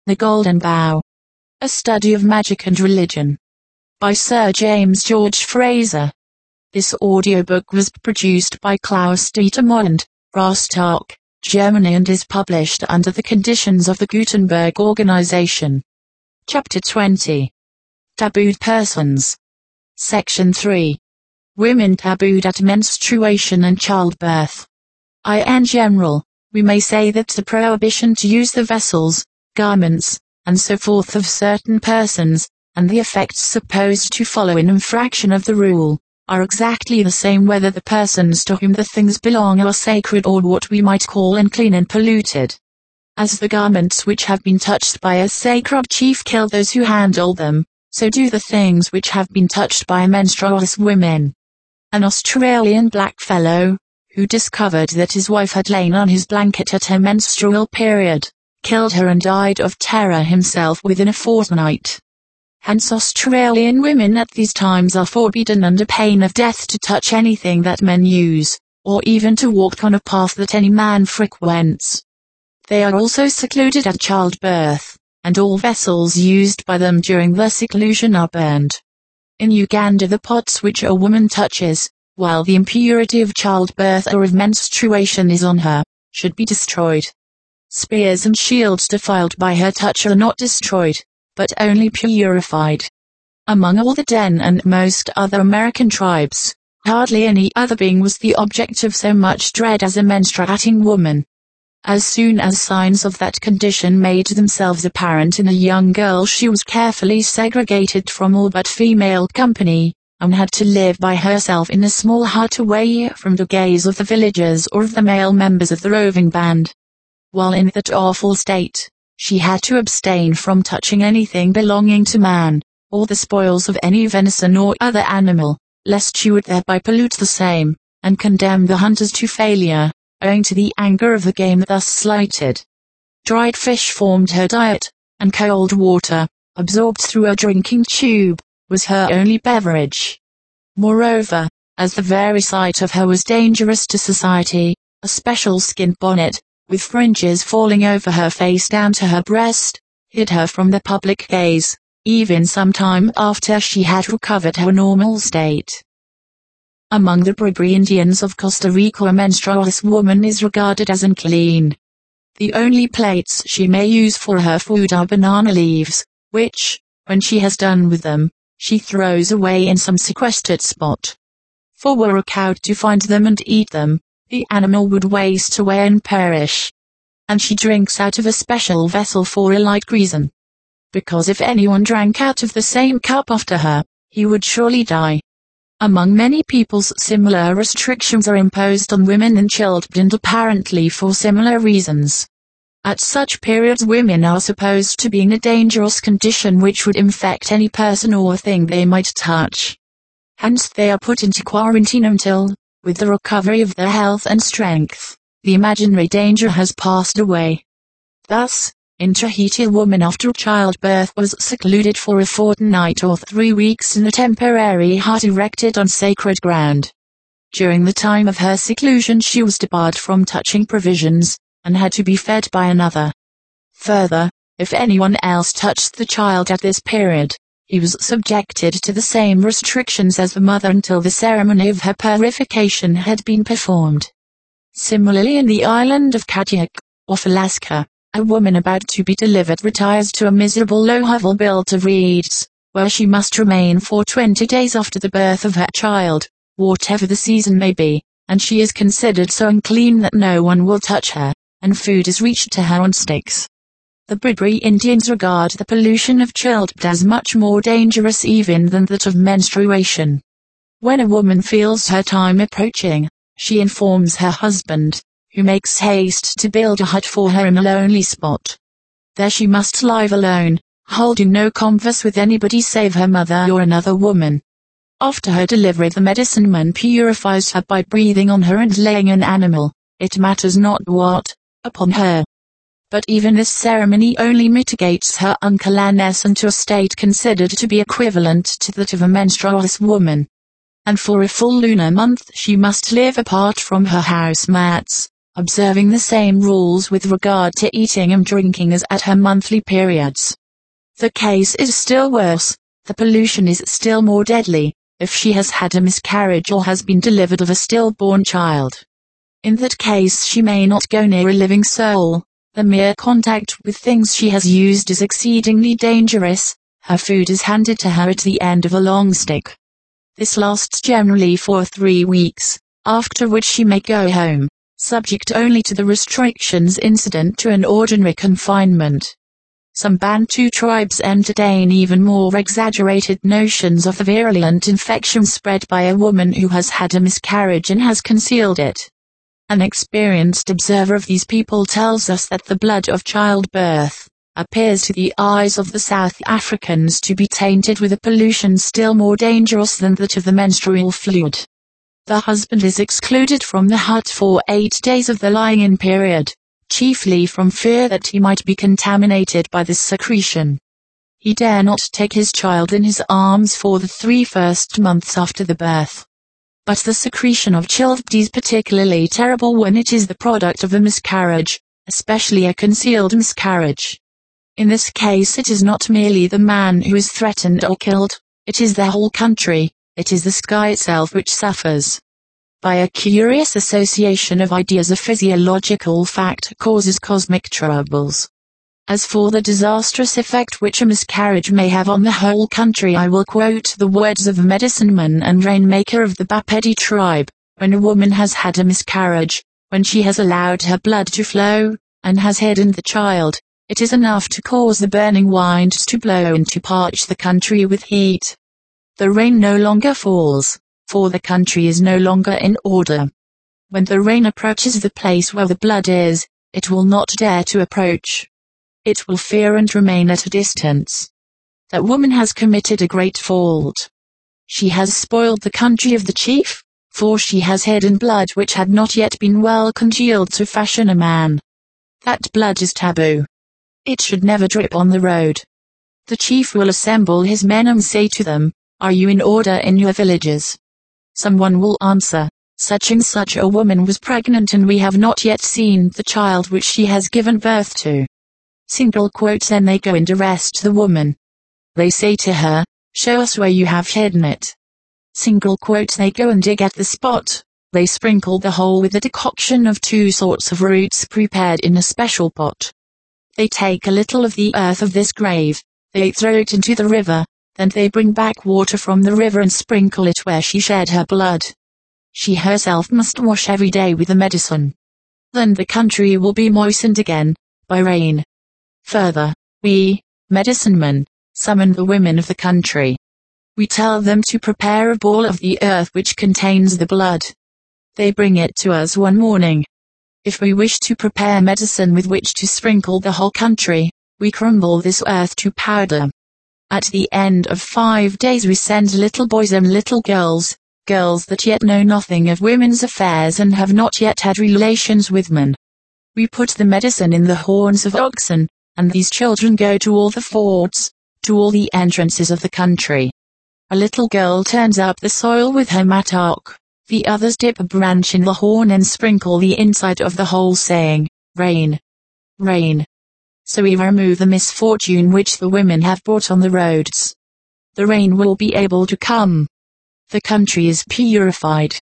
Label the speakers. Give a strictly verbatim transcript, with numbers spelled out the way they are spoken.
Speaker 1: The Golden Bough. A Study of Magic and Religion. By Sir James George Frazer. This audiobook was produced by Klaus Dietermund, Rostock, Germany, and is published under the conditions of the Gutenberg Organization. Chapter twenty. Tabooed Persons. Section three. Women tabooed at menstruation and childbirth. In general, we may say that the prohibition to use the vessels, garments, and so forth of certain persons, and the effects supposed to follow in infraction of the rule, are exactly the same whether the persons to whom the things belong are sacred or what we might call unclean and polluted. As the garments which have been touched by a sacred chief kill those who handle them, so do the things which have been touched by menstruous women. An Australian blackfellow, who discovered that his wife had lain on his blanket at her menstrual period, killed her and died of terror himself within a fortnight. Hence Australian women at these times are forbidden under pain of death to touch anything that men use, or even to walk on a path that any man frequents. They are also secluded at childbirth, and all vessels used by them during their seclusion are burned. In Uganda the pots which a woman touches, while the impurity of childbirth or of menstruation is on her, should be destroyed. Spears and shields defiled by her touch are not destroyed, but only purified. Among all the Den and most other American tribes, hardly any other being was the object of so much dread as a menstruating woman. As soon as signs of that condition made themselves apparent in a young girl, she was carefully segregated from all but female company, and had to live by herself in a small hut away from the gaze of the villagers or of the male members of the roving band. While in that awful state, she had to abstain from touching anything belonging to man, or the spoils of any venison or other animal, lest she would thereby pollute the same, and condemn the hunters to failure, owing to the anger of the game thus slighted. Dried fish formed her diet, and cold water, absorbed through a drinking tube, was her only beverage. Moreover, as the very sight of her was dangerous to society, a special skin bonnet, with fringes falling over her face down to her breast, hid her from the public gaze, even some time after she had recovered her normal state. Among the Bribri Indians of Costa Rica, a menstruous woman is regarded as unclean. The only plates she may use for her food are banana leaves, which, when she has done with them, she throws away in some sequestered spot. For were a cow to find them and eat them, the animal would waste away and perish. And she drinks out of a special vessel for a like reason. Because if anyone drank out of the same cup after her, he would surely die. Among many peoples similar restrictions are imposed on women and children, apparently for similar reasons. At such periods women are supposed to be in a dangerous condition which would infect any person or thing they might touch. Hence they are put into quarantine until, with the recovery of their health and strength, the imaginary danger has passed away. Thus, in Tahiti a woman after childbirth was secluded for a fortnight or three weeks in a temporary hut erected on sacred ground. During the time of her seclusion she was debarred from touching provisions, and had to be fed by another. Further, if anyone else touched the child at this period, he was subjected to the same restrictions as the mother until the ceremony of her purification had been performed. Similarly, in the island of Kadiak, off Alaska, a woman about to be delivered retires to a miserable low hovel built of reeds, where she must remain for twenty days after the birth of her child, whatever the season may be, and she is considered so unclean that no one will touch her, and food is reached to her on sticks. The Bribri Indians regard the pollution of childbirth as much more dangerous even than that of menstruation. When a woman feels her time approaching, she informs her husband, who makes haste to build a hut for her in a lonely spot. There she must live alone, holding no converse with anybody save her mother or another woman. After her delivery the medicine man purifies her by breathing on her and laying an animal, it matters not what, upon her. But even this ceremony only mitigates her uncleanness into a state considered to be equivalent to that of a menstruous woman. And for a full lunar month she must live apart from her housemates, observing the same rules with regard to eating and drinking as at her monthly periods. The case is still worse, the pollution is still more deadly, if she has had a miscarriage or has been delivered of a stillborn child. In that case she may not go near a living soul. The mere contact with things she has used is exceedingly dangerous. Her food is handed to her at the end of a long stick. This lasts generally for three weeks, after which she may go home, subject only to the restrictions incident to an ordinary confinement. Some Bantu tribes entertain even more exaggerated notions of the virulent infection spread by a woman who has had a miscarriage and has concealed it. An experienced observer of these people tells us that the blood of childbirth appears to the eyes of the South Africans to be tainted with a pollution still more dangerous than that of the menstrual fluid. The husband is excluded from the hut for eight days of the lying-in period, chiefly from fear that he might be contaminated by this secretion. He dare not take his child in his arms for the three first months after the birth. But the secretion of child is particularly terrible when it is the product of a miscarriage, especially a concealed miscarriage. In this case it is not merely the man who is threatened or killed, it is the whole country, it is the sky itself which suffers. By a curious association of ideas, a physiological fact causes cosmic troubles. As for the disastrous effect which a miscarriage may have on the whole country, I will quote the words of a medicine-man and rainmaker of the Bapedi tribe. When a woman has had a miscarriage, when she has allowed her blood to flow, and has hidden the child, it is enough to cause the burning winds to blow and to parch the country with heat. The rain no longer falls, for the country is no longer in order. When the rain approaches the place where the blood is, it will not dare to approach. It will fear and remain at a distance. That woman has committed a great fault. She has spoiled the country of the chief, for she has hidden blood which had not yet been well congealed to fashion a man. That blood is taboo. It should never drip on the road. The chief will assemble his men and say to them, "Are you in order in your villages?" Someone will answer, "Such and such a woman was pregnant and we have not yet seen the child which she has given birth to." Single quotes Then they go and arrest the woman. They say to her, "Show us where you have hidden it." Single quotes They go and dig at the spot. They sprinkle the whole with a decoction of two sorts of roots prepared in a special pot. They take a little of the earth of this grave, they throw it into the river, then they bring back water from the river and sprinkle it where she shed her blood. She herself must wash every day with the medicine. Then the country will be moistened again, by rain. Further, we, medicine-men, summon the women of the country. We tell them to prepare a ball of the earth which contains the blood. They bring it to us one morning. If we wish to prepare medicine with which to sprinkle the whole country, we crumble this earth to powder. At the end of five days we send little boys and little girls, girls that yet know nothing of women's affairs and have not yet had relations with men. We put the medicine in the horns of oxen, and these children go to all the fords, to all the entrances of the country. A little girl turns up the soil with her mattock, the others dip a branch in the horn and sprinkle the inside of the hole, saying, "Rain, rain." So we remove the misfortune which the women have brought on the roads. The rain will be able to come. The country is purified.